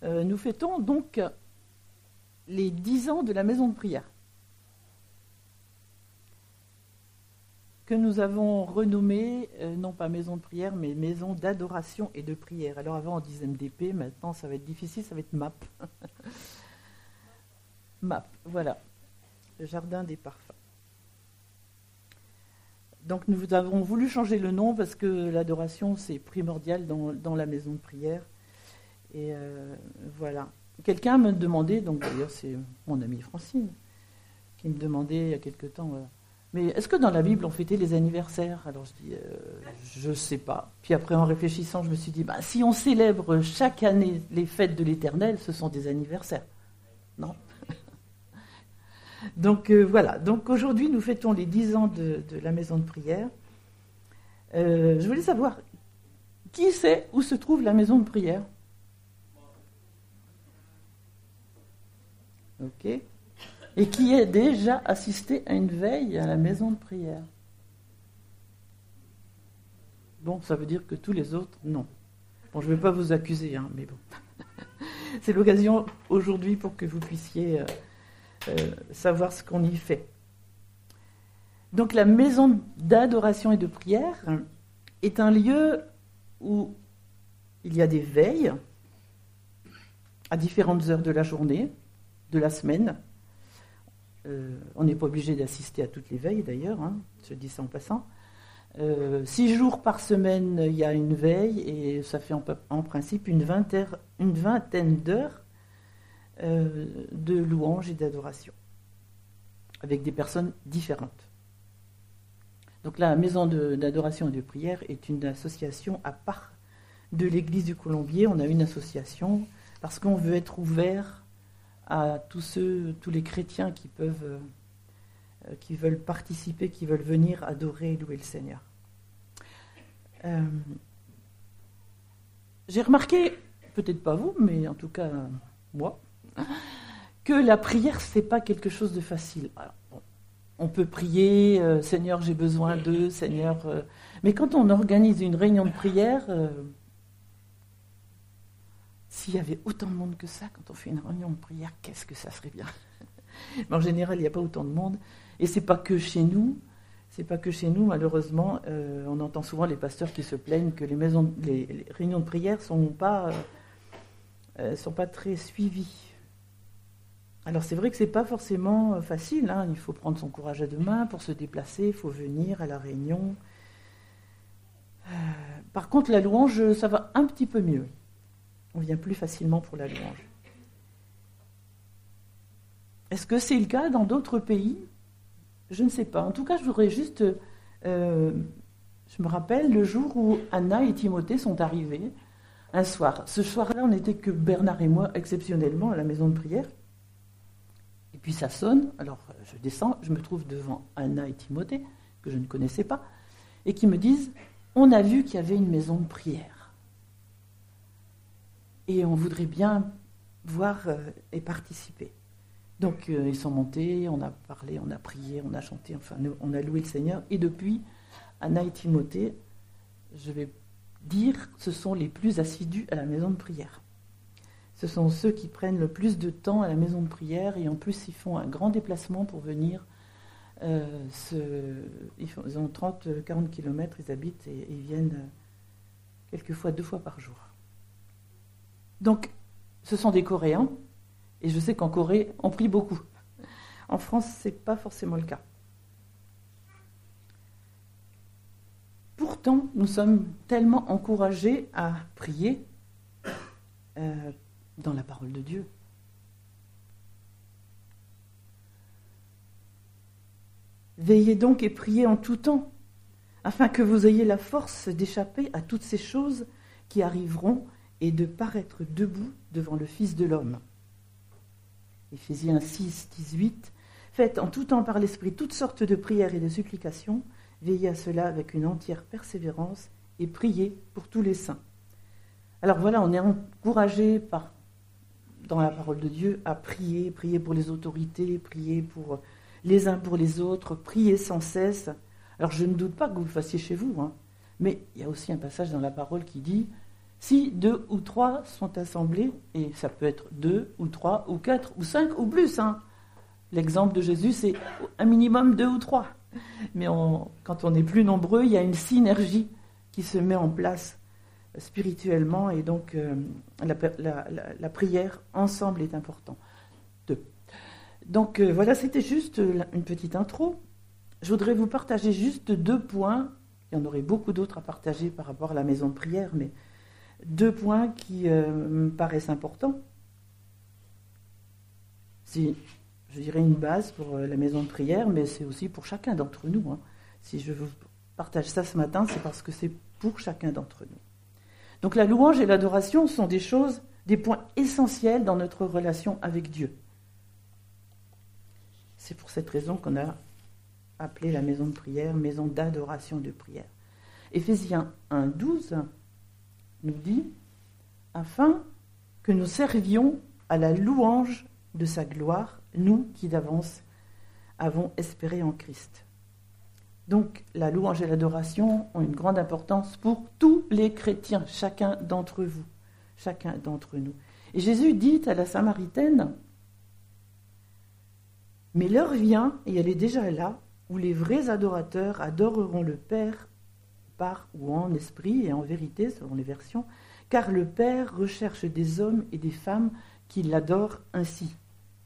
nous fêtons donc les 10 ans de la maison de prière, que nous avons renommée, non pas maison de prière, mais maison d'adoration et de prière. Alors avant on disait MDP, maintenant ça va être difficile, ça va être MAP. MAP, voilà, le jardin des parfums. Donc nous avons voulu changer le nom parce que l'adoration c'est primordial dans la maison de prière. Et voilà. Quelqu'un me demandait, donc d'ailleurs c'est mon amie Francine, qui me demandait il y a quelque temps, mais est-ce que dans la Bible on fêtait les anniversaires? Alors je dis, je ne sais pas. Puis après en réfléchissant, je me suis dit, si on célèbre chaque année les fêtes de l'Éternel, ce sont des anniversaires. Non. Donc voilà, donc aujourd'hui nous fêtons les 10 ans de la maison de prière. Je voulais savoir, qui sait où se trouve la maison de prière? Ok. Et qui a déjà assisté à une veille à la maison de prière? Bon, ça veut dire que tous les autres, non. Bon, je ne vais pas vous accuser, hein, mais bon. C'est l'occasion aujourd'hui pour que vous puissiez savoir ce qu'on y fait. Donc la maison d'adoration et de prière est un lieu où il y a des veilles à différentes heures de la journée, de la semaine. On n'est pas obligé d'assister à toutes les veilles d'ailleurs, hein, je dis ça en passant. 6 jours par semaine, il y a une veille et ça fait en principe une vingtaine d'heures de louanges et d'adoration avec des personnes différentes. Donc la maison d'adoration et de prière est une association à part de l'église du Colombier. On a une association parce qu'on veut être ouvert à tous les chrétiens qui veulent participer, qui veulent venir adorer et louer le Seigneur. J'ai remarqué, peut-être pas vous, mais en tout cas moi, que la prière, c'est pas quelque chose de facile. Alors, on peut prier, Seigneur, j'ai besoin d'eux, Seigneur. Mais quand on organise une réunion de prière, s'il y avait autant de monde que ça, quand on fait une réunion de prière, qu'est-ce que ça serait bien. Mais en général, il n'y a pas autant de monde. Et c'est pas que chez nous. C'est pas que chez nous, malheureusement. On entend souvent les pasteurs qui se plaignent que les réunions de prière sont pas très suivies. Alors c'est vrai que c'est pas forcément facile, hein. Il faut prendre son courage à deux mains pour se déplacer, il faut venir à la réunion. Par contre, la louange, ça va un petit peu mieux. On vient plus facilement pour la louange. Est-ce que c'est le cas dans d'autres pays? Je ne sais pas. En tout cas, je voudrais juste... je me rappelle le jour où Anna et Timothée sont arrivés, un soir. Ce soir-là, on n'était que Bernard et moi, exceptionnellement, à la maison de prière. Et puis ça sonne, alors je descends, je me trouve devant Anna et Timothée, que je ne connaissais pas, et qui me disent, on a vu qu'il y avait une maison de prière. Et on voudrait bien voir et participer. Donc ils sont montés, on a parlé, on a prié, on a chanté, enfin on a loué le Seigneur. Et depuis, Anna et Timothée, je vais dire, ce sont les plus assidus à la maison de prière. Ce sont ceux qui prennent le plus de temps à la maison de prière et en plus ils font un grand déplacement pour venir. Ils ont 30-40 km, ils habitent et ils viennent quelquefois 2 fois par jour. Donc ce sont des Coréens et je sais qu'en Corée on prie beaucoup. En France ce n'est pas forcément le cas. Pourtant nous sommes tellement encouragés à prier dans la parole de Dieu. Veillez donc et priez en tout temps, afin que vous ayez la force d'échapper à toutes ces choses qui arriveront et de paraître debout devant le Fils de l'homme. Éphésiens 6, 18. Faites en tout temps par l'Esprit toutes sortes de prières et de supplications, veillez à cela avec une entière persévérance et priez pour tous les saints. Alors voilà, on est encouragé dans la parole de Dieu à prier pour les autorités, prier pour les uns pour les autres, prier sans cesse. Alors je ne doute pas que vous le fassiez chez vous, hein, mais il y a aussi un passage dans la parole qui dit Si 2 ou 3 sont assemblés, et ça peut être 2 ou 3 ou 4 ou 5 ou plus, hein. L'exemple de Jésus, c'est un minimum 2 ou 3. Mais quand on est plus nombreux, il y a une synergie qui se met en place spirituellement, et donc la prière ensemble est importante. Donc voilà, c'était juste une petite intro. Je voudrais vous partager juste 2 points. Il y en aurait beaucoup d'autres à partager par rapport à la maison de prière, mais 2 points qui me paraissent importants. C'est, je dirais, une base pour la maison de prière, mais c'est aussi pour chacun d'entre nous, hein. Si je vous partage ça ce matin, c'est parce que c'est pour chacun d'entre nous. Donc la louange et l'adoration sont des points essentiels dans notre relation avec Dieu. C'est pour cette raison qu'on a appelé la maison de prière, maison d'adoration de prière. Éphésiens 1,12 nous dit « Afin que nous servions à la louange de sa gloire, nous qui d'avance avons espéré en Christ. » Donc la louange et l'adoration ont une grande importance pour tous les chrétiens, chacun d'entre vous, chacun d'entre nous. Et Jésus dit à la Samaritaine « Mais l'heure vient, et elle est déjà là, où les vrais adorateurs adoreront le Père par ou en esprit et en vérité, selon les versions, car le Père recherche des hommes et des femmes qui l'adorent ainsi. »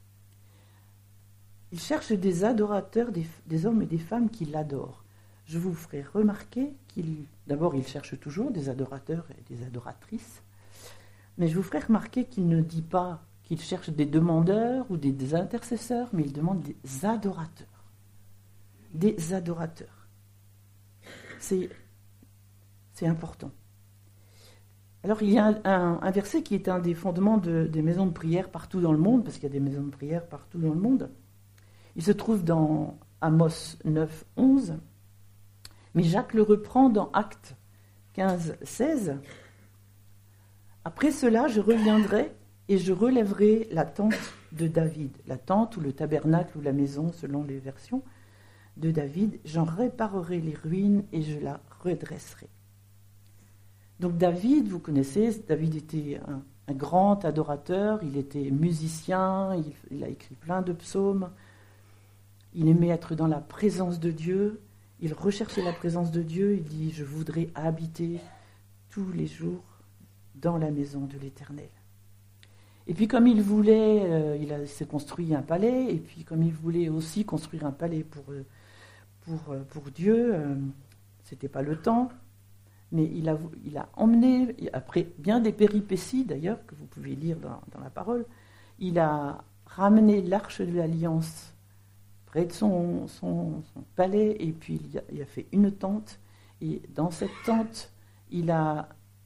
Il cherche des adorateurs, des hommes et des femmes qui l'adorent. Je vous ferai remarquer d'abord, il cherche toujours des adorateurs et des adoratrices, mais je vous ferai remarquer qu'il ne dit pas qu'il cherche des demandeurs ou des intercesseurs, mais il demande des adorateurs. Des adorateurs. C'est important. Alors, il y a un verset qui est un des fondements des maisons de prière partout dans le monde, parce qu'il y a des maisons de prière partout dans le monde. Il se trouve dans Amos 9, 11, mais Jacques le reprend dans Actes 15, 16. « Après cela, je reviendrai et je relèverai la tente de David. » La tente ou le tabernacle ou la maison, selon les versions, de David. « J'en réparerai les ruines et je la redresserai. » Donc David, vous connaissez, David était un grand adorateur, il était musicien, il a écrit plein de psaumes. Il aimait être dans la présence de Dieu, il recherchait la présence de Dieu, il dit « Je voudrais habiter tous les jours dans la maison de l'Éternel. » Et puis comme il voulait, il s'est construit un palais, et puis comme il voulait aussi construire un palais pour Dieu, c'était pas le temps, mais il a emmené, après bien des péripéties d'ailleurs, que vous pouvez lire dans la parole, il a ramené l'arche de l'Alliance près de son palais, et puis il a fait une tente, et dans cette tente, il a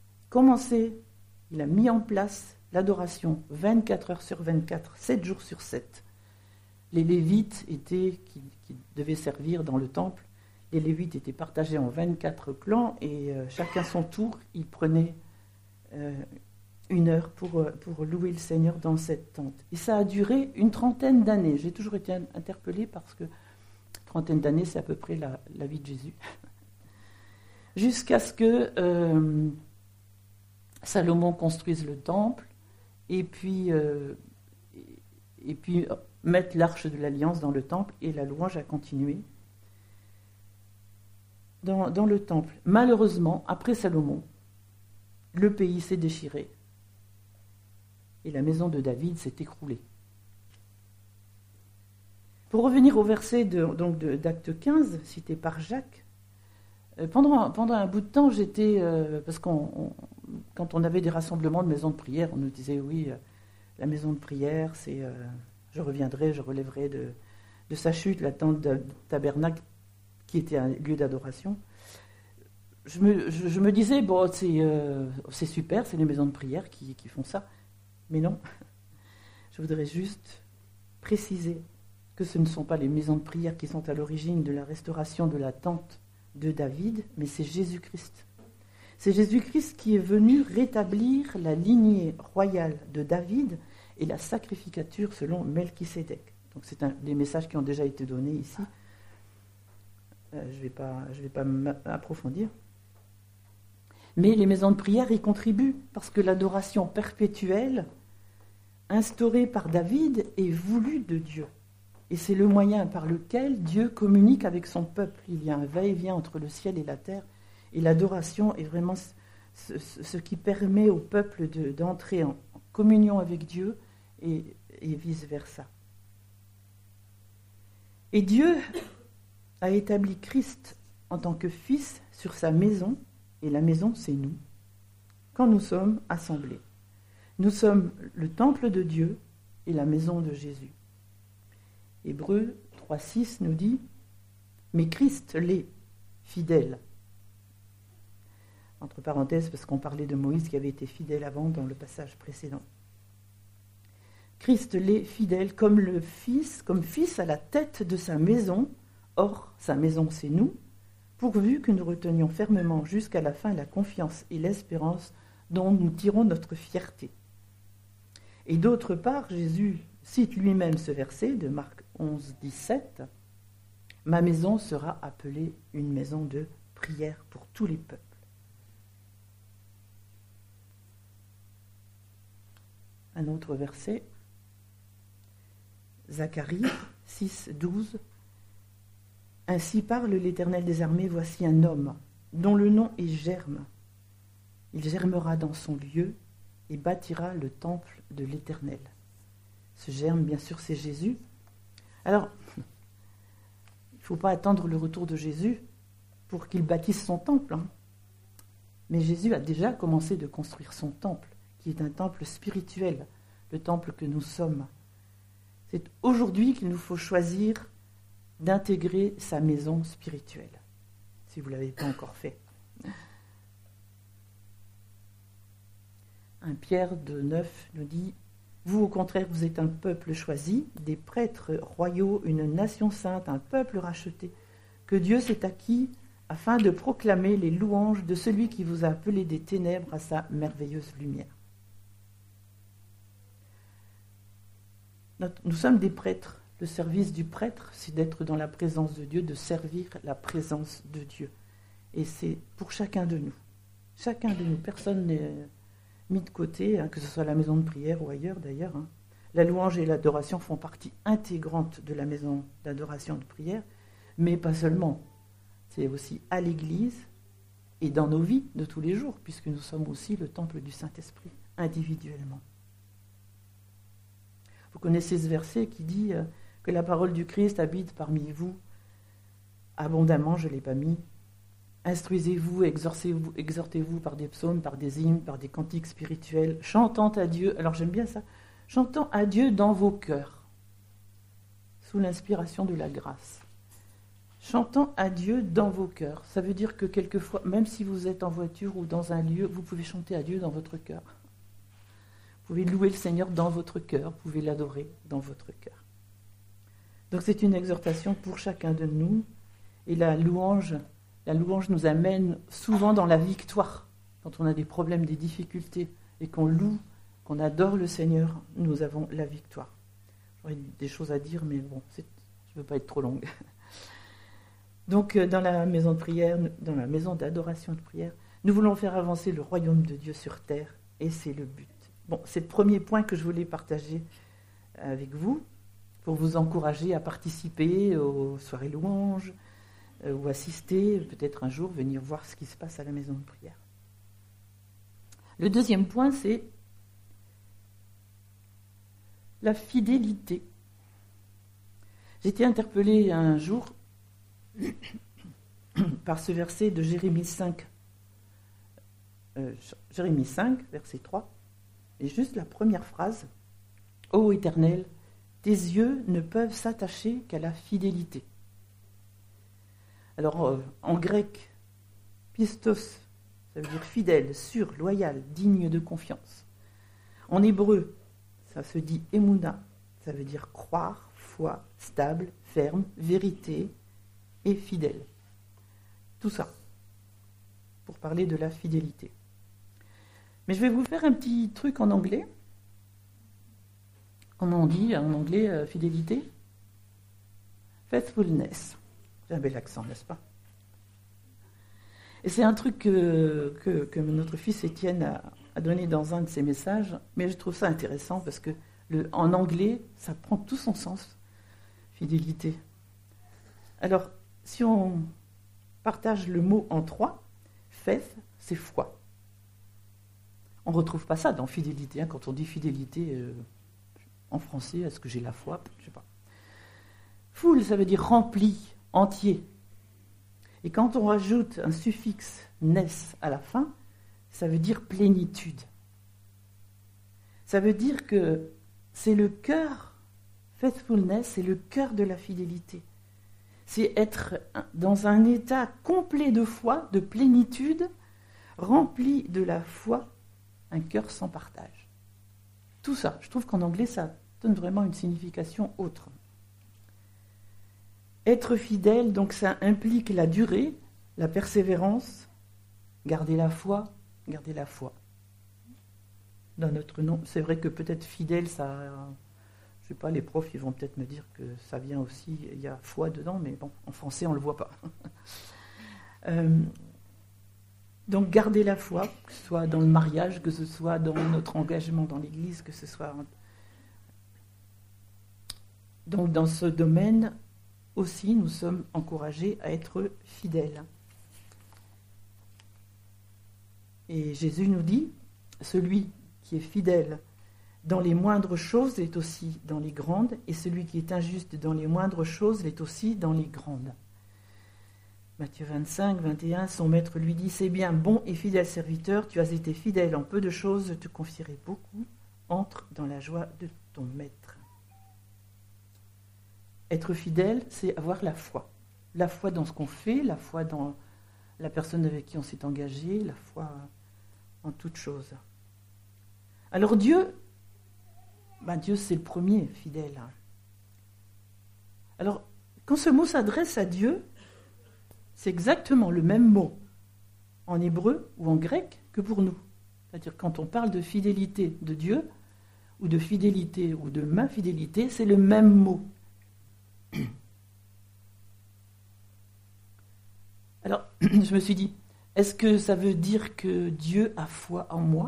mis en place l'adoration 24 heures sur 24, 7 jours sur 7. Les Lévites qui devaient servir dans le temple, les Lévites étaient partagés en 24 clans, et chacun son tour, il prenait une heure pour louer le Seigneur dans cette tente. Et ça a duré une trentaine d'années. J'ai toujours été interpellée parce que trentaine d'années, c'est à peu près la vie de Jésus. Jusqu'à ce que Salomon construise le temple et puis mettre l'arche de l'Alliance dans le temple, et la louange a continué dans le temple. Malheureusement, après Salomon, le pays s'est déchiré et la maison de David s'est écroulée. Pour revenir au verset d'Acte 15, cité par Jacques, pendant un bout de temps, j'étais... parce quand on avait des rassemblements de maisons de prière, on nous disait, oui, la maison de prière, c'est... je reviendrai, je relèverai de sa chute la tente de tabernacle qui était un lieu d'adoration. Je me disais, bon, c'est super, c'est les maisons de prière qui font ça. Mais non, je voudrais juste préciser que ce ne sont pas les maisons de prière qui sont à l'origine de la restauration de la tente de David, mais c'est Jésus-Christ. C'est Jésus-Christ qui est venu rétablir la lignée royale de David et la sacrificature selon Melchisédek. Donc c'est des messages qui ont déjà été donnés ici. Je vais pas m'approfondir. Mais les maisons de prière y contribuent, parce que l'adoration perpétuelle, instaurée par David, est voulue de Dieu. Et c'est le moyen par lequel Dieu communique avec son peuple. Il y a un va-et-vient entre le ciel et la terre, et l'adoration est vraiment ce qui permet au peuple d'entrer en communion avec Dieu et vice-versa. Et Dieu a établi Christ en tant que Fils sur sa maison, et la maison, c'est nous, quand nous sommes assemblés. Nous sommes le temple de Dieu et la maison de Jésus. Hébreux 3,6 nous dit « Mais Christ l'est, fidèle ». Entre parenthèses, parce qu'on parlait de Moïse qui avait été fidèle avant dans le passage précédent. Christ l'est fidèle comme fils à la tête de sa maison. Or, sa maison, c'est nous, pourvu que nous retenions fermement jusqu'à la fin la confiance et l'espérance dont nous tirons notre fierté. Et d'autre part, Jésus cite lui-même ce verset de Marc 11, 17. « Ma maison sera appelée une maison de prière pour tous les peuples. » Un autre verset, Zacharie 6, 12. « Ainsi parle l'Éternel des armées, voici un homme dont le nom est Germe. Il germera dans son lieu et bâtira le temple de l'Éternel. » Ce germe, bien sûr, c'est Jésus. Alors, il ne faut pas attendre le retour de Jésus pour qu'il bâtisse son temple. Mais Jésus a déjà commencé de construire son temple, qui est un temple spirituel, le temple que nous sommes. C'est aujourd'hui qu'il nous faut choisir d'intégrer sa maison spirituelle, si vous ne l'avez pas encore fait. 1 Pierre 2,9 nous dit « Vous, au contraire, vous êtes un peuple choisi, des prêtres royaux, une nation sainte, un peuple racheté, que Dieu s'est acquis afin de proclamer les louanges de celui qui vous a appelé des ténèbres à sa merveilleuse lumière. » Nous sommes des prêtres. Le service du prêtre, c'est d'être dans la présence de Dieu, de servir la présence de Dieu. Et c'est pour chacun de nous. Chacun de nous. Personne n'est mis de côté, que ce soit à la maison de prière ou ailleurs d'ailleurs. La louange et l'adoration font partie intégrante de la maison d'adoration de prière, mais pas seulement. C'est aussi à l'Église et dans nos vies de tous les jours, puisque nous sommes aussi le temple du Saint-Esprit, individuellement. Vous connaissez ce verset qui dit que la parole du Christ habite parmi vous abondamment, je ne l'ai pas mis. Instruisez-vous, exhortez-vous par des psaumes, par des hymnes, par des cantiques spirituels, chantant à Dieu. Alors j'aime bien ça. Chantant à Dieu dans vos cœurs, sous l'inspiration de la grâce. Chantant à Dieu dans vos cœurs. Ça veut dire que quelquefois, même si vous êtes en voiture ou dans un lieu, vous pouvez chanter à Dieu dans votre cœur. Vous pouvez louer le Seigneur dans votre cœur, vous pouvez l'adorer dans votre cœur. Donc c'est une exhortation pour chacun de nous. Et la louange nous amène souvent dans la victoire. Quand on a des problèmes, des difficultés, et qu'on loue, qu'on adore le Seigneur, nous avons la victoire. J'aurais des choses à dire, mais bon, je ne veux pas être trop longue. Donc dans la maison de prière, dans la maison d'adoration de prière, nous voulons faire avancer le royaume de Dieu sur terre, et c'est le but. Bon, c'est le premier point que je voulais partager avec vous, pour vous encourager à participer aux soirées louanges, ou assister, peut-être un jour, venir voir ce qui se passe à la maison de prière. Le deuxième point, c'est la fidélité. J'ai été interpellée un jour par ce verset de Jérémie 5, verset 3, et juste la première phrase, « Ô Éternel, tes yeux ne peuvent s'attacher qu'à la fidélité. » Alors, en grec, pistos, ça veut dire fidèle, sûr, loyal, digne de confiance. En hébreu, ça se dit émouna, ça veut dire croire, foi, stable, ferme, vérité et fidèle. Tout ça, pour parler de la fidélité. Mais je vais vous faire un petit truc en anglais. Comment on dit en anglais fidélité? Faithfulness. C'est un bel accent, n'est-ce pas? Et c'est un truc que notre fils Étienne a donné dans un de ses messages, mais je trouve ça intéressant parce que en anglais, ça prend tout son sens, fidélité. Alors, si on partage le mot en 3, faith, c'est foi. On ne retrouve pas ça dans fidélité. Hein. Quand on dit fidélité en français, est-ce que j'ai la foi? Je ne sais pas. Full, ça veut dire rempli, entier. Et quand on rajoute un suffixe ness à la fin, ça veut dire plénitude. Ça veut dire que c'est le cœur, faithfulness, c'est le cœur de la fidélité. C'est être dans un état complet de foi, de plénitude, rempli de la foi, un cœur sans partage. Tout ça, je trouve qu'en anglais, ça donne vraiment une signification autre. Être fidèle, donc ça implique la durée, la persévérance, garder la foi. Dans notre nom, c'est vrai que peut-être fidèle, ça, je sais pas, les profs, ils vont peut-être me dire que ça vient aussi, il y a foi dedans, mais bon, en français, on ne le voit pas. Donc garder la foi, que ce soit dans le mariage, que ce soit dans notre engagement dans l'Église, que ce soit... Donc dans ce domaine aussi, nous sommes encouragés à être fidèles. Et Jésus nous dit, celui qui est fidèle dans les moindres choses l'est aussi dans les grandes, et celui qui est injuste dans les moindres choses l'est aussi dans les grandes. Matthieu 25, 21, son maître lui dit, c'est bien, bon et fidèle serviteur, tu as été fidèle en peu de choses, je te confierai beaucoup, entre dans la joie de ton maître. Être fidèle, c'est avoir la foi. La foi dans ce qu'on fait, la foi dans la personne avec qui on s'est engagé, la foi en toute chose. Alors Dieu, Dieu c'est le premier fidèle. Alors, quand ce mot s'adresse à Dieu, c'est exactement le même mot en hébreu ou en grec que pour nous. C'est-à-dire quand on parle de fidélité de Dieu, ou de fidélité ou de ma fidélité, c'est le même mot. Alors, je me suis dit, est-ce que ça veut dire que Dieu a foi en moi ?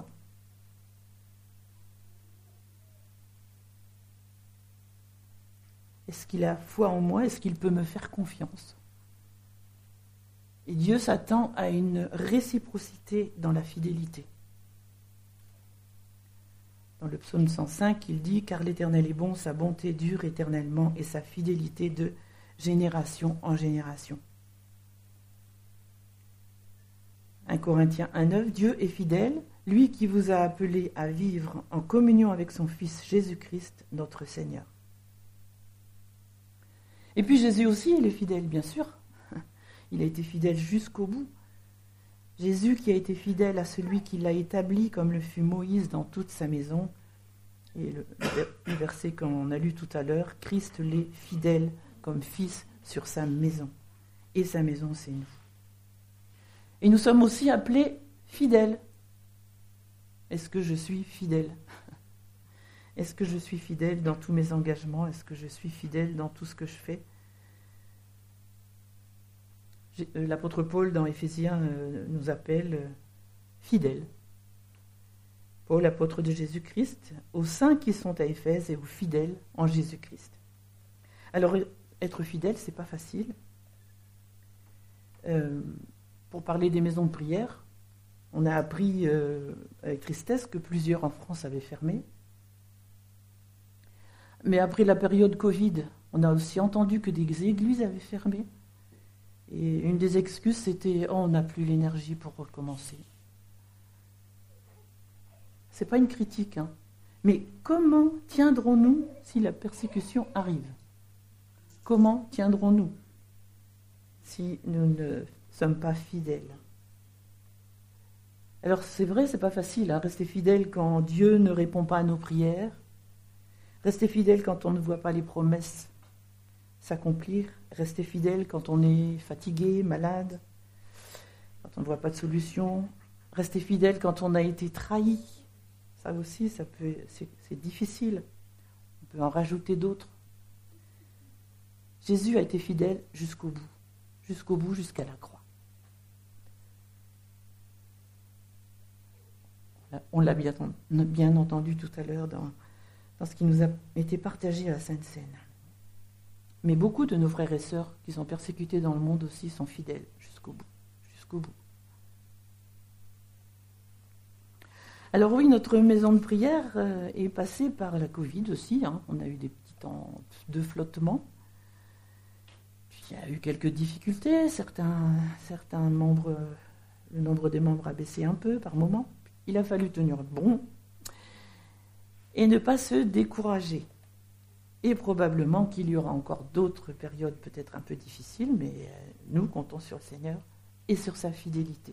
Est-ce qu'il a foi en moi ? Est-ce qu'il peut me faire confiance ? Et Dieu s'attend à une réciprocité dans la fidélité. Dans le psaume 105, il dit « Car l'Éternel est bon, sa bonté dure éternellement et sa fidélité de génération en génération. » 1 Corinthiens 1,9 « Dieu est fidèle, lui qui vous a appelé à vivre en communion avec son Fils Jésus-Christ, notre Seigneur. » Et puis Jésus aussi, il est fidèle, bien sûr. Il a été fidèle jusqu'au bout. Jésus qui a été fidèle à celui qui l'a établi, comme le fut Moïse dans toute sa maison. Et le verset qu'on a lu tout à l'heure, Christ l'est fidèle comme fils sur sa maison. Et sa maison, c'est nous. Et nous sommes aussi appelés fidèles. Est-ce que je suis fidèle ? Est-ce que je suis fidèle dans tous mes engagements ? Est-ce que je suis fidèle dans tout ce que je fais ? L'apôtre Paul, dans Éphésiens, nous appelle fidèles. Paul, apôtre de Jésus-Christ, aux saints qui sont à Éphèse et aux fidèles en Jésus-Christ. Alors, être fidèle, c'est pas facile. Pour parler des maisons de prière, on a appris avec tristesse que plusieurs en France avaient fermé. Mais après la période Covid, on a aussi entendu que des églises avaient fermé. Et une des excuses, c'était « Oh, on n'a plus l'énergie pour recommencer ». Ce n'est pas une critique, hein. Mais comment tiendrons-nous si la persécution arrive ? Comment tiendrons-nous si nous ne sommes pas fidèles ? Alors c'est vrai, c'est pas facile, hein, rester fidèle quand Dieu ne répond pas à nos prières, rester fidèle quand on ne voit pas les promesses s'accomplir, rester fidèle quand on est fatigué, malade, quand on ne voit pas de solution, rester fidèle quand on a été trahi. Ça aussi, c'est difficile. On peut en rajouter d'autres. Jésus a été fidèle jusqu'au bout, jusqu'à la croix. On l'a bien entendu tout à l'heure dans ce qui nous a été partagé à la Sainte Seine. Mais beaucoup de nos frères et sœurs qui sont persécutés dans le monde aussi sont fidèles jusqu'au bout. Jusqu'au bout. Alors oui, notre maison de prière est passée par la Covid aussi. On a eu des petits temps de flottement. Puis il y a eu quelques difficultés. Certains membres, le nombre des membres a baissé un peu par moment. Il a fallu tenir bon et ne pas se décourager. Et probablement qu'il y aura encore d'autres périodes peut-être un peu difficiles, mais nous comptons sur le Seigneur et sur sa fidélité.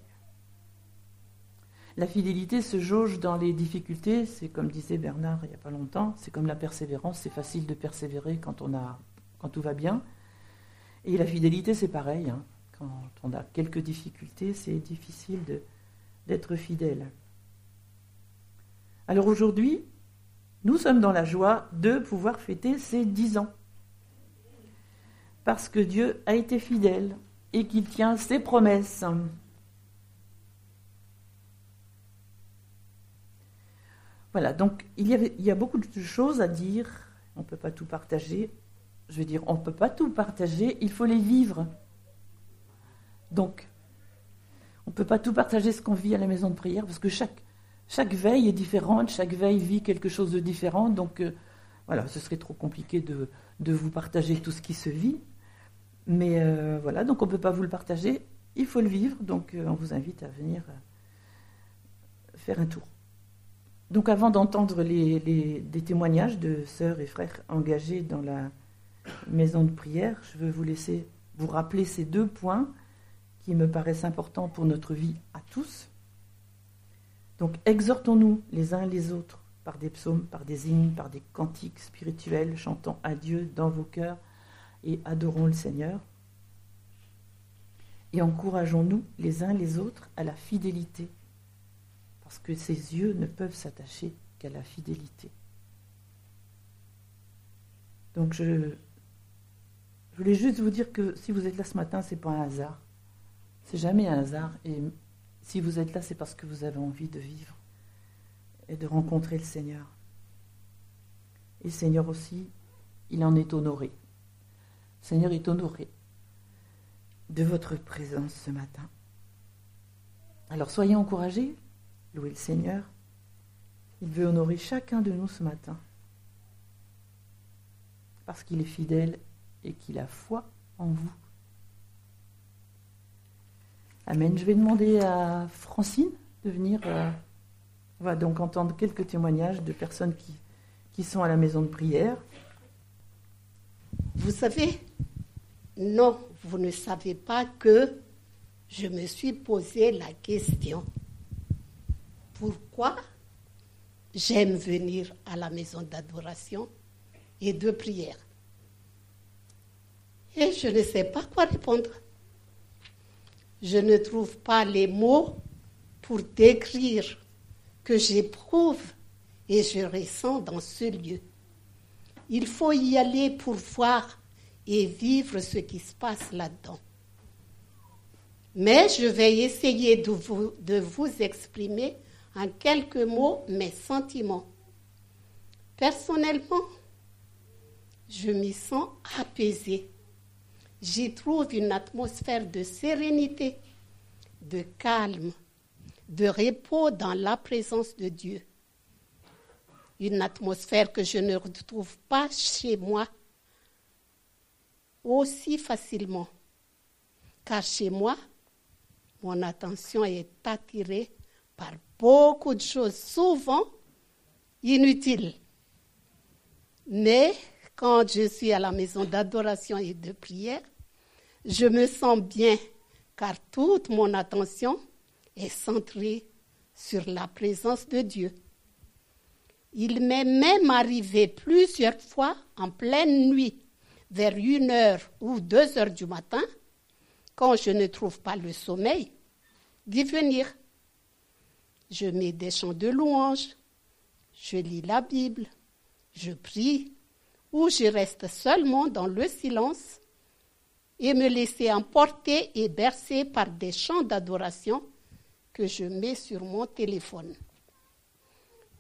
La fidélité se jauge dans les difficultés, c'est comme disait Bernard il n'y a pas longtemps, c'est comme la persévérance, c'est facile de persévérer quand tout va bien. Et la fidélité c'est pareil, quand on a quelques difficultés, c'est difficile d'être fidèle. Alors aujourd'hui, nous sommes dans la joie de pouvoir fêter ces 10 ans. Parce que Dieu a été fidèle et qu'il tient ses promesses. Voilà, donc il y a beaucoup de choses à dire. On ne peut pas tout partager. Je veux dire, on ne peut pas tout partager, il faut les vivre. Donc, on ne peut pas tout partager ce qu'on vit à la maison de prière, parce que chaque veille est différente, chaque veille vit quelque chose de différent. Donc, voilà, ce serait trop compliqué de vous partager tout ce qui se vit. Mais voilà, donc on ne peut pas vous le partager, il faut le vivre. Donc, on vous invite à venir faire un tour. Donc avant d'entendre des témoignages de sœurs et frères engagés dans la maison de prière, je veux vous rappeler ces 2 points qui me paraissent importants pour notre vie à tous. Donc exhortons-nous les uns les autres par des psaumes, par des hymnes, par des cantiques spirituels, chantant à Dieu dans vos cœurs et adorons le Seigneur. Et encourageons-nous les uns les autres à la fidélité. Parce que ses yeux ne peuvent s'attacher qu'à la fidélité. Donc je voulais juste vous dire que si vous êtes là ce matin, ce n'est pas un hasard. C'est jamais un hasard. Et si vous êtes là, c'est parce que vous avez envie de vivre et de rencontrer le Seigneur. Et le Seigneur aussi, il en est honoré. Le Seigneur est honoré de votre présence ce matin. Alors soyez encouragés. Louez le Seigneur. Il veut honorer chacun de nous ce matin. Parce qu'il est fidèle et qu'il a foi en vous. Amen. Je vais demander à Francine de venir. On va donc entendre quelques témoignages de personnes qui sont à la maison de prière. Vous savez, non, vous ne savez pas que je me suis posé la question. Pourquoi j'aime venir à la maison d'adoration et de prière? Et je ne sais pas quoi répondre. Je ne trouve pas les mots pour décrire que j'éprouve et je ressens dans ce lieu. Il faut y aller pour voir et vivre ce qui se passe là-dedans. Mais je vais essayer de vous exprimer en quelques mots mes sentiments. Personnellement, je m'y sens apaisée. J'y trouve une atmosphère de sérénité, de calme, de repos dans la présence de Dieu. Une atmosphère que je ne retrouve pas chez moi aussi facilement. Car chez moi, mon attention est attirée par beaucoup de choses, souvent inutiles. Mais quand je suis à la maison d'adoration et de prière, je me sens bien, car toute mon attention est centrée sur la présence de Dieu. Il m'est même arrivé plusieurs fois en pleine nuit, vers 1h ou 2h du matin, quand je ne trouve pas le sommeil, d'y venir. Je mets des chants de louange, je lis la Bible, je prie, ou je reste seulement dans le silence et me laisser emporter et bercer par des chants d'adoration que je mets sur mon téléphone.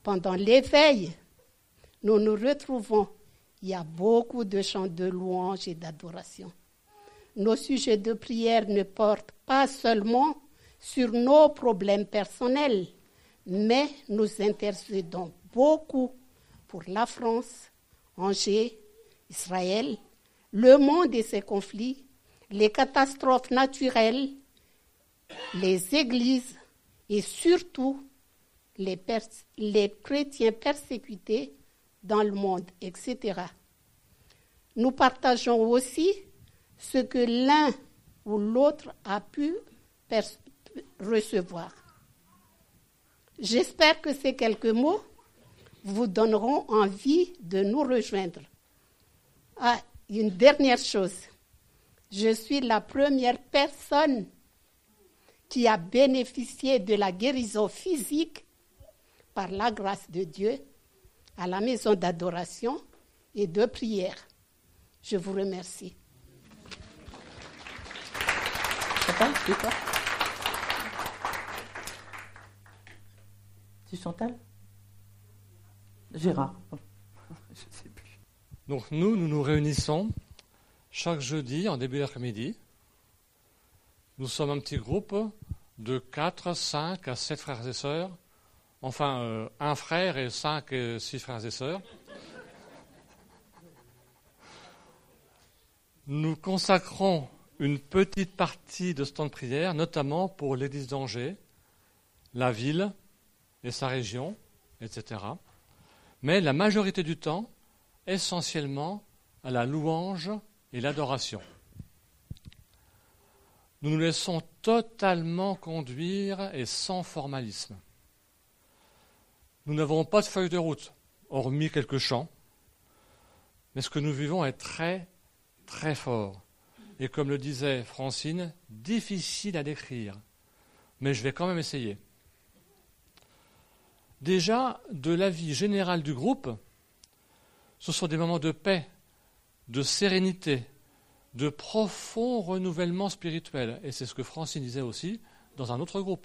Pendant l'éveil, nous nous retrouvons. Il y a beaucoup de chants de louange et d'adoration. Nos sujets de prière ne portent pas seulement sur nos problèmes personnels, mais nous intercédons beaucoup pour la France, Angers, Israël, le monde et ses conflits, les catastrophes naturelles, les églises et surtout les chrétiens persécutés dans le monde, etc. Nous partageons aussi ce que l'un ou l'autre a pu recevoir. J'espère que ces quelques mots vous donneront envie de nous rejoindre. Ah, une dernière chose. Je suis la première personne qui a bénéficié de la guérison physique par la grâce de Dieu à la maison d'adoration et de prière. Je vous remercie. Chantal, c'est quoi? C'est Chantal? Gérard. Je ne sais plus. Donc nous nous réunissons chaque jeudi en début d'après-midi. Nous sommes un petit groupe de 4, 5 à 7 frères et sœurs. Enfin, un frère et 5 et 6 frères et sœurs. Nous consacrons une petite partie de ce temps de prière, notamment pour l'église d'Angers, la ville et sa région, etc. Mais la majorité du temps, essentiellement à la louange et l'adoration. Nous nous laissons totalement conduire et sans formalisme. Nous n'avons pas de feuille de route, hormis quelques chants, mais ce que nous vivons est très, très fort. Et comme le disait Francine, difficile à décrire, mais je vais quand même essayer. Déjà, de l'avis général du groupe, ce sont des moments de paix, de sérénité, de profond renouvellement spirituel. Et c'est ce que Francine disait aussi dans un autre groupe.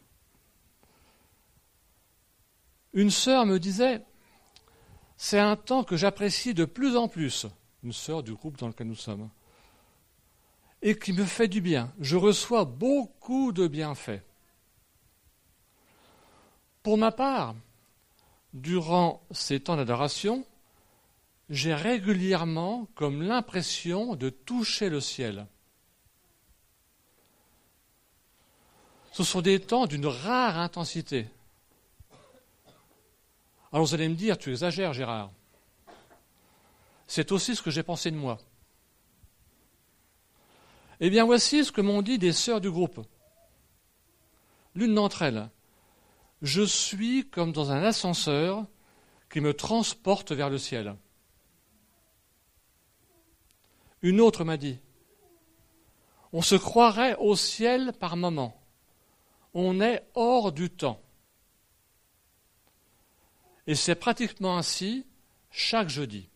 Une sœur me disait, c'est un temps que j'apprécie de plus en plus, une sœur du groupe dans lequel nous sommes, et qui me fait du bien. Je reçois beaucoup de bienfaits. Pour ma part, durant ces temps d'adoration, j'ai régulièrement comme l'impression de toucher le ciel. Ce sont des temps d'une rare intensité. Alors vous allez me dire, tu exagères Gérard. C'est aussi ce que j'ai pensé de moi. Eh bien voici ce que m'ont dit des sœurs du groupe. L'une d'entre elles, je suis comme dans un ascenseur qui me transporte vers le ciel. Une autre m'a dit, on se croirait au ciel par moments. On est hors du temps. Et c'est pratiquement ainsi chaque jeudi.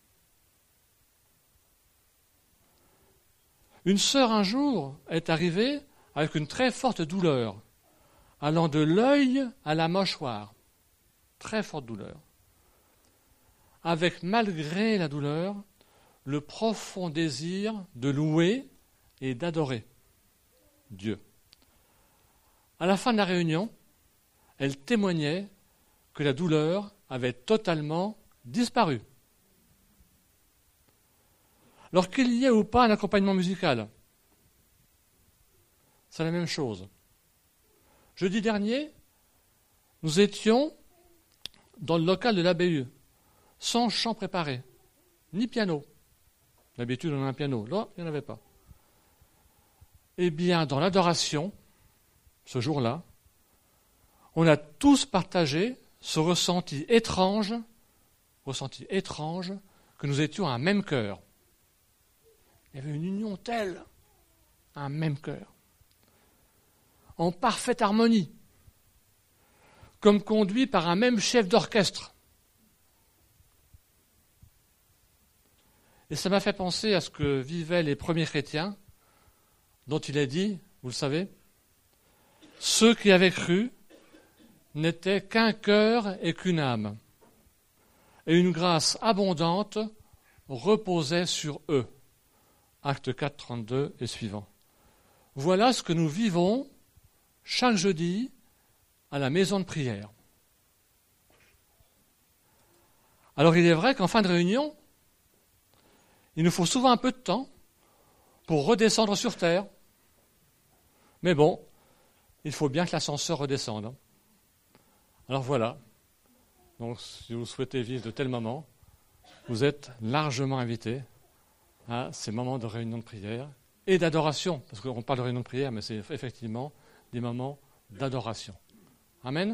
Une sœur un jour est arrivée avec une très forte douleur, allant de l'œil à la mâchoire. Très forte douleur. Avec, malgré la douleur, le profond désir de louer et d'adorer Dieu. À la fin de la réunion, elle témoignait que la douleur avait totalement disparu. Alors qu'il y ait ou pas un accompagnement musical, c'est la même chose. Jeudi dernier, nous étions dans le local de l'ABU, sans chant préparé, ni piano. D'habitude, on a un piano. Là, il n'y en avait pas. Eh bien, dans l'adoration, ce jour-là, on a tous partagé ce ressenti étrange que nous étions un même cœur. Il y avait une union telle, un même cœur, en parfaite harmonie, comme conduit par un même chef d'orchestre. Et ça m'a fait penser à ce que vivaient les premiers chrétiens, dont il est dit, vous le savez, ceux qui avaient cru n'étaient qu'un cœur et qu'une âme, et une grâce abondante reposait sur eux. Acte 4, 32 et suivant. Voilà ce que nous vivons chaque jeudi à la maison de prière. Alors il est vrai qu'en fin de réunion, il nous faut souvent un peu de temps pour redescendre sur terre. Mais bon, il faut bien que l'ascenseur redescende. Alors voilà. Donc si vous souhaitez vivre de tels moments, vous êtes largement invités à ces moments de réunion de prière et d'adoration. Parce qu'on parle de réunion de prière, mais c'est effectivement des moments d'adoration. Amen.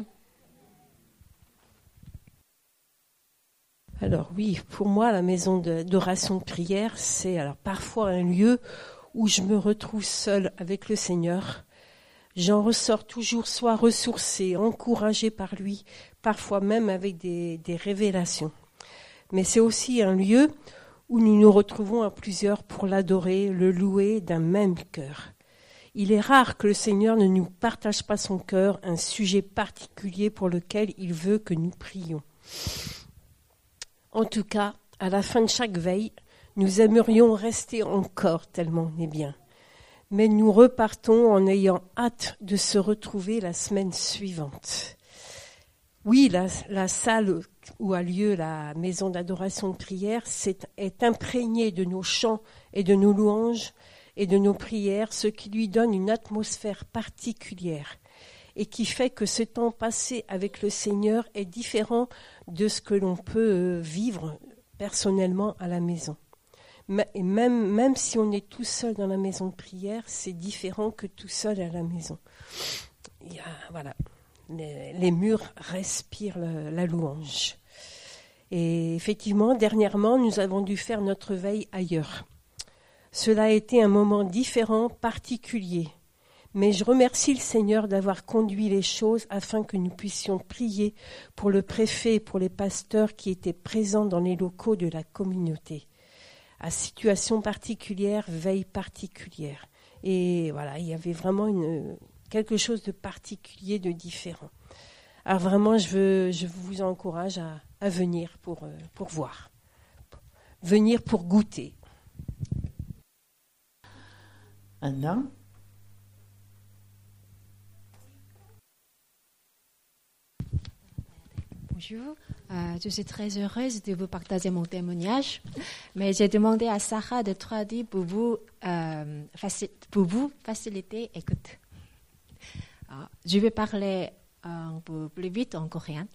Alors oui, pour moi, la maison d'adoration de prière, c'est alors parfois un lieu où je me retrouve seule avec le Seigneur. J'en ressors toujours soit ressourcée, encouragée par lui, parfois même avec des révélations. Mais c'est aussi un lieu où nous nous retrouvons à plusieurs pour l'adorer, le louer d'un même cœur. Il est rare que le Seigneur ne nous partage pas son cœur, un sujet particulier pour lequel il veut que nous prions. En tout cas, à la fin de chaque veille, nous aimerions rester encore tellement on est bien. Mais nous repartons en ayant hâte de se retrouver la semaine suivante. Oui, la salle où a lieu la maison d'adoration de prière est imprégnée de nos chants et de nos louanges et de nos prières, ce qui lui donne une atmosphère particulière et qui fait que ce temps passé avec le Seigneur est différent de ce que l'on peut vivre personnellement à la maison. Et même si on est tout seul dans la maison de prière, c'est différent que tout seul à la maison. Voilà, les murs respirent la louange. Et effectivement, dernièrement, nous avons dû faire notre veille ailleurs. Cela a été un moment différent, particulier. Mais je remercie le Seigneur d'avoir conduit les choses afin que nous puissions prier pour le préfet et pour les pasteurs qui étaient présents dans les locaux de la communauté. À situation particulière, veille particulière. Et voilà, il y avait vraiment quelque chose de particulier, de différent. Alors vraiment, je vous encourage à venir pour voir, venir pour goûter. Anna? Bonjour, je suis très heureuse de vous partager mon témoignage, mais j'ai demandé à Sarah de traduire pour vous faciliter écoute. Je vais parler un peu plus vite en coréen.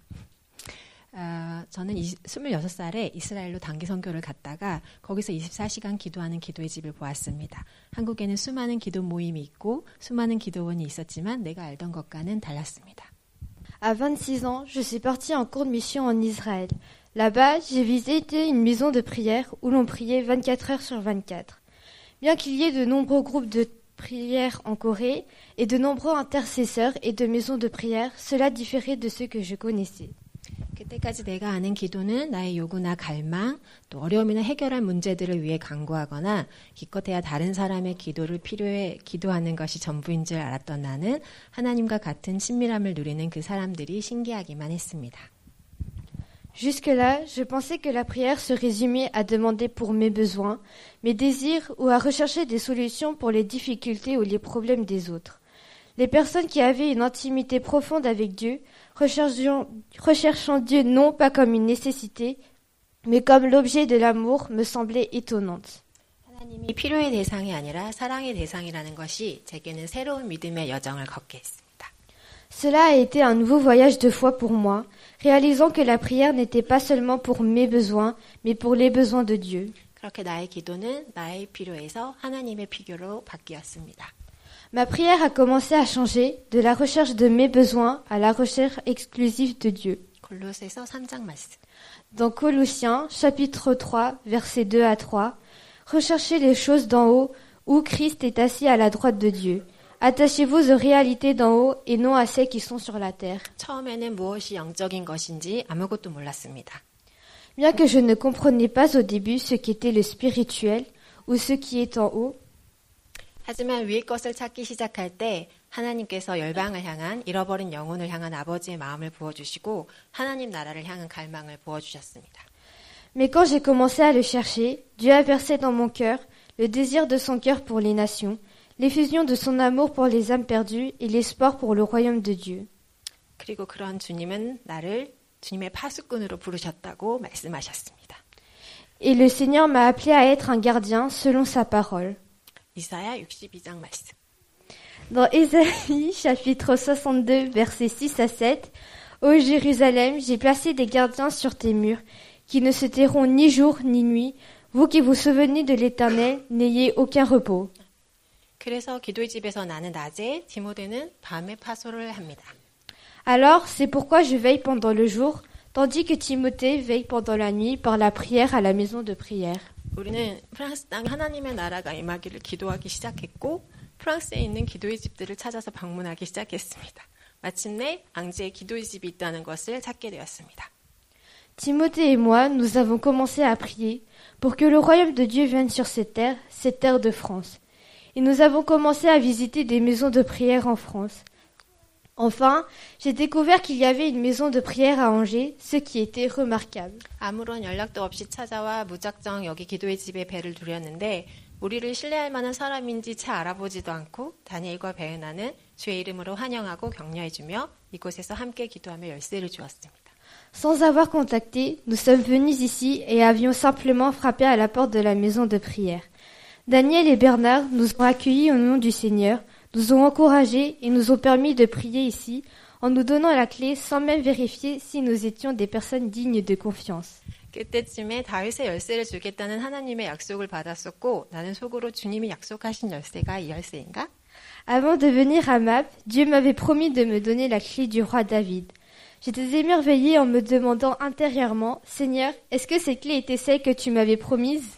저는 26살에 이스라엘로 단기 선교를 갔다가 거기서 24시간 기도하는 기도의 집을 보았습니다. 한국에는 수많은 기도 모임이 있고 수많은 기도원이 있었지만 내가 알던 것과는 달랐습니다. À 26 ans, je suis partie en cours de mission en Israël. Là-bas, j'ai visité une maison de prière où l'on priait 24 heures sur 24. Bien qu'il y ait de nombreux groupes de prière en Corée et de nombreux intercesseurs et de maisons de prière, cela différait de ceux que je connaissais. 그때까지 내가 아는 기도는 나의 요구나 갈망, 또 어려움이나 해결할 문제들을 위해 간구하거나 기껏해야 다른 사람의 기도를 필요해 기도하는 것이 전부인 줄 알았던 나는 하나님과 같은 친밀함을 누리는 그 사람들이 신기하기만 했습니다. Jusque-là, je pensais que la prière se résumait à demander pour mes besoins, mes désirs ou à rechercher des solutions pour les difficultés ou les problèmes des autres. Les personnes qui avaient une intimité profonde avec Dieu, recherchant Dieu non pas comme une nécessité, mais comme l'objet de l'amour, me semblaient étonnantes. 하나님이 필요의 대상이 아니라 사랑의 대상이라는 것이 제게는 새로운 믿음의 여정을 걷게 했습니다. Cela a été un nouveau voyage de foi pour moi, réalisant que la prière n'était pas seulement pour mes besoins, mais pour les besoins de Dieu. 그렇게 나의 기도는 나의 필요에서 하나님의 필요로 바뀌었습니다. Ma prière a commencé à changer de la recherche de mes besoins à la recherche exclusive de Dieu. 골로새서 3장 말씀. Dans Colossiens, chapitre 3, versets 2 à 3, recherchez les choses d'en haut, où Christ est assis à la droite de Dieu. Attachez-vous aux réalités d'en haut et non à celles qui sont sur la terre. 처음에는 무엇이 영적인 것인지 아무것도 몰랐습니다. Bien que je ne comprenais pas au début ce qu'était le spirituel ou ce qui est en haut, 하지만 위의 것을 찾기 시작할 때 하나님께서 열방을 향한 잃어버린 영혼을 향한 아버지의 마음을 부어주시고 하나님 나라를 향한 갈망을 부어주셨습니다. Mais quand j'ai commencé à le chercher, Dieu a versé dans mon cœur le désir de son cœur pour les nations, l'effusion de son amour pour les âmes perdues et l'espoir pour le royaume de Dieu. 그리고 그런 주님은 나를 주님의 파수꾼으로 부르셨다고 말씀하셨습니다. Et le Seigneur m'a appelé à être un gardien selon sa parole. 이사야 62장 말씀. Dans Ésaïe, chapitre 62, versets 6 à 7, « Ô Jérusalem, j'ai placé des gardiens sur tes murs, qui ne se tairont ni jour ni nuit. Vous qui vous souvenez de l'Éternel, n'ayez aucun repos. » 그래서 기도의 집에서 나는 낮에, 디모데는 밤에 파소를 합니다. Alors, c'est pourquoi je veille pendant le jour, tandis que Timothée veille pendant la nuit par la prière à la maison de prière. 우리는 프랑스 땅 하나님의 나라가 임하기를 기도하기 시작했고 프랑스에 있는 기도의 집들을 찾아서 방문하기 시작했습니다. 마침내 앙제에 기도의 집이 있다는 것을 찾게 되었습니다. Timothée et moi, nous avons commencé à prier pour que le royaume de Dieu vienne sur cette terre de France. Et nous avons commencé à visiter des maisons de prière en France. Enfin, j'ai découvert qu'il y avait une maison de prière à Angers, ce qui était remarquable. 아무런 연락도 없이 찾아와 무작정 여기 기도의 집에 배를 두렸는데 우리를 신뢰할 만한 사람인지 채 알아보지도 않고 다니엘과 베르나는 주의 이름으로 환영하고 격려해주며 이곳에서 함께 기도하며 열쇠를 주었습니다. Sans avoir contacté, nous sommes venus ici et avions simplement frappé à la porte de la maison de prière. Daniel et Bernard nous ont accueillis au nom du Seigneur, nous ont encouragés et nous ont permis de prier ici en nous donnant la clé sans même vérifier si nous étions des personnes dignes de confiance. 그때쯤에 다윗의 열쇠를 주겠다는 하나님의 약속을 받았었고 나는 속으로 주님이 약속하신 열쇠가 이 열쇠인가? Avant de venir à Map, Dieu m'avait promis de me donner la clé du roi David. J'étais émerveillée en me demandant intérieurement, Seigneur, est-ce que cette clé était celle que tu m'avais promise?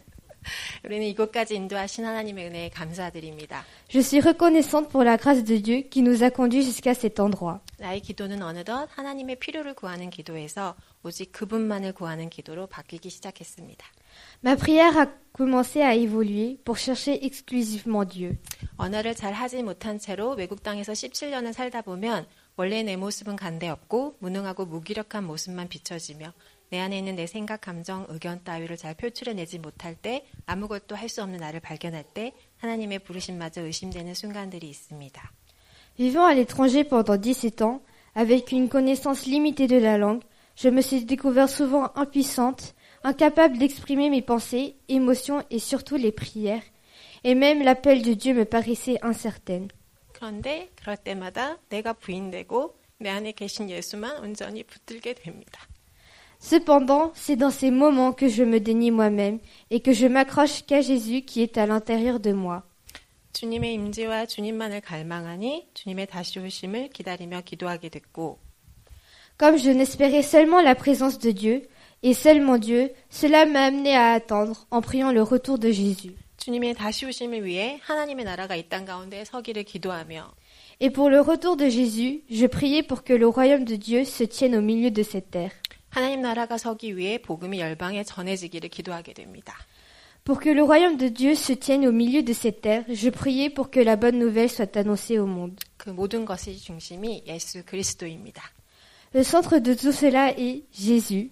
우리는 이곳까지 인도하신 하나님의 은혜에 감사드립니다. Je suis reconnaissante pour la grâce de Dieu qui nous a conduits jusqu'à cet endroit. 나의 기도는 어느덧 하나님의 필요를 구하는 기도에서 오직 그분만을 구하는 기도로 바뀌기 시작했습니다. Ma prière a commencé à évoluer pour chercher exclusivement Dieu. 언어를 잘 하지 못한 채로 외국 땅에서 17년을 살다 보면 원래 내 모습은 간대없고 무능하고 무기력한 모습만 비춰지며 내 안에 있는 내 생각, 감정, 의견 따위를 잘 표출해내지 못할 때 아무것도 할 수 없는 나를 발견할 때 하나님의 부르심마저 의심되는 순간들이 있습니다. Vivant à l'étranger pendant 17 ans, avec une connaissance limitée de la langue, je me suis découvert souvent impuissante, incapable d'exprimer mes pensées, émotions et surtout les prières. Et même l'appel de Dieu me paraissait incertaine. 그런데 그럴 때마다 내가 부인되고 내 안에 계신 예수만 온전히 붙들게 됩니다. Cependant, c'est dans ces moments que je me dénie moi-même et que je m'accroche qu'à Jésus qui est à l'intérieur de moi. 주님의 임재와 주님만을 갈망하니 주님의 다시 오심을 기다리며 기도하게 됐고 Comme je n'espérais seulement la présence de Dieu et seulement Dieu, cela m'a amené à attendre en priant le retour de Jésus. 주님의 다시 오심을 위해 하나님의 나라가 이 땅 가운데 서기를 기도하며 Et pour le retour de Jésus, je priais pour que le royaume de Dieu se tienne au milieu de cette terre. 하나님 나라가 서기 위해 복음이 열방에 전해지기를 기도하게 됩니다. Pour que le royaume de Dieu se tienne au milieu de cette terre, je priais pour que la bonne nouvelle soit annoncée au monde. 그 모든 것의 중심이 예수 그리스도입니다. Le centre de tout cela est Jésus.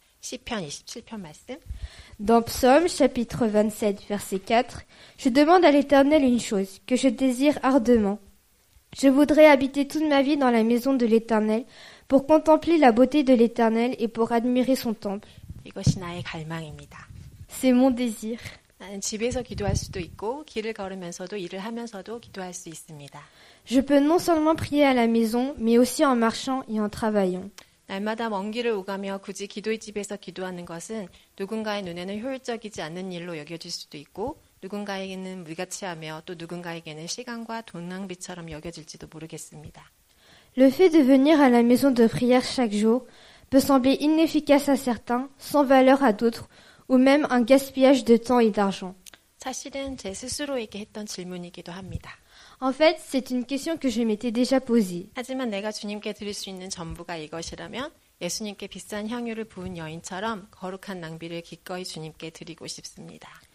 시편 27편 말씀. Dans Psaume chapitre 27 verset 4, je demande à l'Éternel une chose que je désire ardemment. Je voudrais habiter toute ma vie dans la maison de l'Éternel pour contempler la beauté de l'Éternel et pour admirer son temple. 이것이 나의 갈망입니다. C'est mon désir. 나는 집에서 기도할 수도 있고 길을 걸으면서도 일을 하면서도 기도할 수 있습니다. Je peux non seulement prier à la maison, mais aussi en marchant et en travaillant. 날마다 먼 길을 오가며 굳이 기도의 집에서 기도하는 것은 누군가의 눈에는 효율적이지 않는 일로 여겨질 수도 있고 누군가에게는 무가치하며 또 누군가에게는 시간과 돈 낭비처럼 여겨질지도 모르겠습니다. Le fait de venir à la maison de prière chaque jour peut sembler inefficace à certains, sans valeur à d'autres, ou même un gaspillage de temps et d'argent. 사실은 제 스스로에게 했던 질문이기도 합니다. En fait, c'est une question que je m'étais déjà posée. 하지만 내가 주님께 드릴 수 있는 전부가 이것이라면 예수님께 비싼 향유를 부은 여인처럼 거룩한 낭비를 기꺼이 주님께 드리고 싶습니다.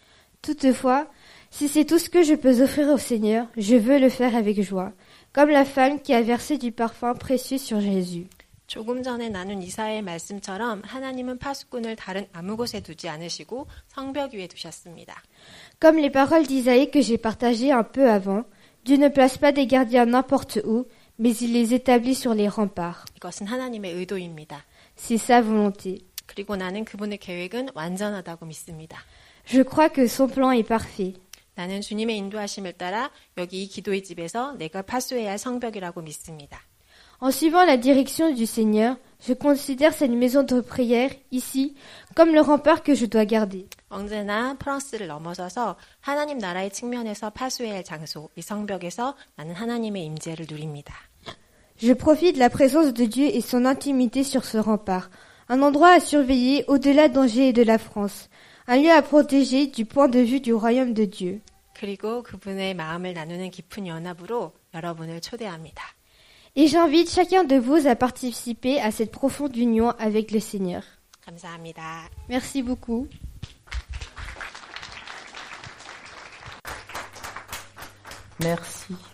Toutefois, si c'est tout ce que je peux offrir au Seigneur, je veux le faire avec joie, comme la femme qui a versé du parfum précieux sur Jésus. 조금 전에 나눈 이사야의 말씀처럼 하나님은 파수꾼을 다른 아무 곳에 두지 않으시고 성벽 위에 두셨습니다. Comme les paroles d'Isaïe que j'ai partagées un peu avant, Dieu ne place pas des gardiens n'importe où, mais il les établit sur les remparts. 이것은 하나님의 의도입니다. C'est sa volonté. 그리고 나는 그분의 계획은 완전하다고 믿습니다. Je crois que son plan est parfait. 나는 주님의 인도하심을 따라 여기 이 기도의 집에서 내가 파수해야 할 성벽이라고 믿습니다. En suivant la direction du Seigneur, je considère cette maison de prière, ici, comme le rempart que je dois garder. 언제나 프랑스를 넘어서서 하나님 나라의 측면에서 파수해야 할 장소, 이 성벽에서 나는 하나님의 임재를 누립니다. Je profite de la présence de Dieu et son intimité sur ce rempart, un endroit à surveiller au-delà d'Angers et de la France, un lieu à protéger du point de vue du royaume de Dieu. 그리고 그분의 마음을 나누는 깊은 연합으로 여러분을 초대합니다. Et j'invite chacun de vous à participer à cette profonde union avec le Seigneur. 감사합니다. Merci beaucoup. Merci.